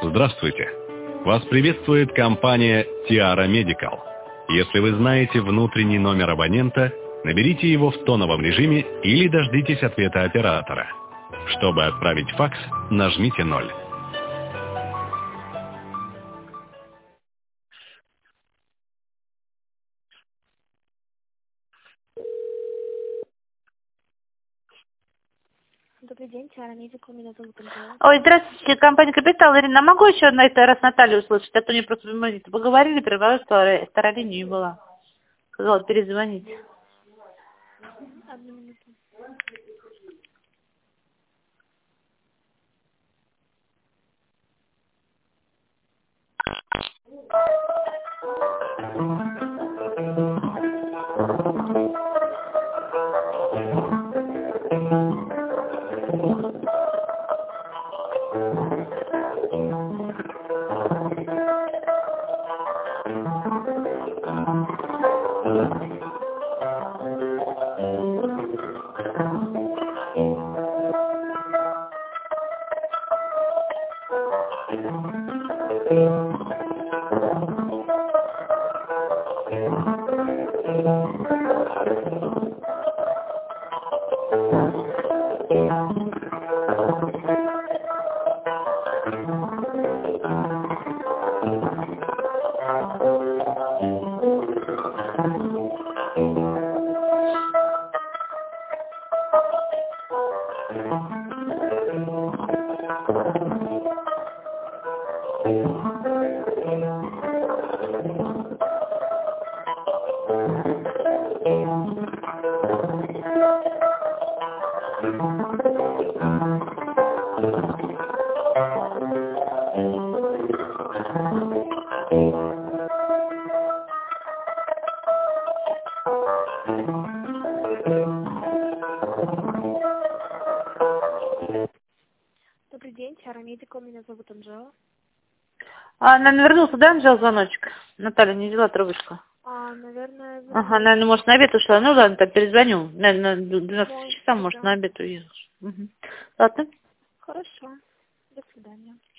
Здравствуйте! Вас приветствует компания Tiara Medical. Если вы знаете внутренний номер абонента, наберите его в тоновом режиме или дождитесь ответа оператора. Чтобы отправить факс, нажмите 0. Добрый день, Tiara Medical, меня зовут Анжела. Ой, здравствуйте, компания Капитал. Ирина, могу еще на это раз Наталью услышать? А то мне просто мы поговорили, прервалась, вторая линия была. Сказала перезвонить. Одну минуту. Добрый день, Tiara Medical, меня зовут Анжела. Наверное, вернулся, да, Анжела, звоночек? Наталья не взяла трубочку. Наверное, Ага, наверное, может, на обед ушла. Ну ладно, так перезвоню. Наверное, 12 часов, может, на обед уехала. Угу. Ладно. Хорошо. До свидания.